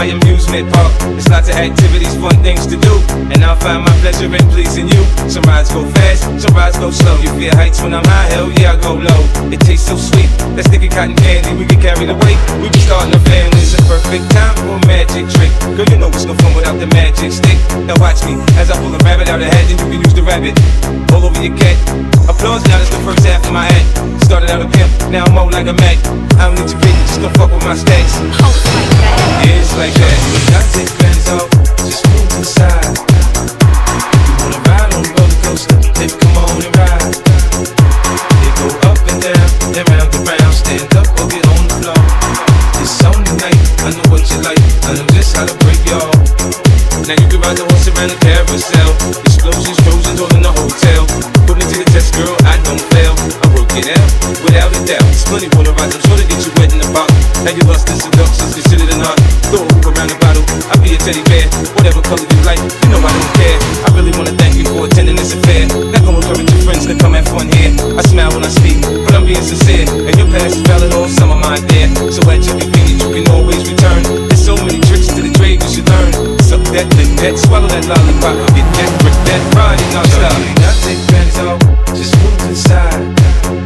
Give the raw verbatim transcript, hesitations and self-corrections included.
my amusement park. There's lots of activities, fun things to do, and I'll find my pleasure in pleasing you. Some rides go fast, some rides go slow. You feel heights when I'm high, hell yeah, I go low. It tastes so sweet, that sticky cotton candy. We get carried away, we be starting a family. It's a perfect time for a magic trick. Girl, you know it's no fun without the magic stick. Now watch me, as I pull a rabbit out of the hat, and you can use the rabbit all over your cat. Applause, now that's the first half of my act. Started out a pimp, now I'm more like a Mac. I don't need your pity, just don't fuck with my stacks. Oh, it's like that. Yeah, it's like that. I take bands off, just move to the side. You wanna ride on the roller coaster? Baby, come on and ride. They go up and down, and round and round. Stand up or get on the floor. It's only night, I know what you like. I know just how to break y'all. Now you can ride the horse around the carousel. Explosions, Trojans, all in the hotel. Put me to the test, girl, I don't fail. I work it out, without a doubt. It's plenty water rides, I'm sure to get you wet in the bottle. Now your lust and seduction's considered an art. Throw a hoop around the bottle, I'll be a teddy bear. Whatever color you like, you know I don't care. I really wanna thank you for attending this affair. Not gonna encourage your friends to come have fun here. I smile when I speak, but I'm being sincere. And your past is valid, all some of mine there. So at your convenience, you can always return. There's so many tricks to the trade you should learn. Suck that, lick that, swallow that lollipop, forget that, brick that, ride it non-stop. I take bands off, just move to the side.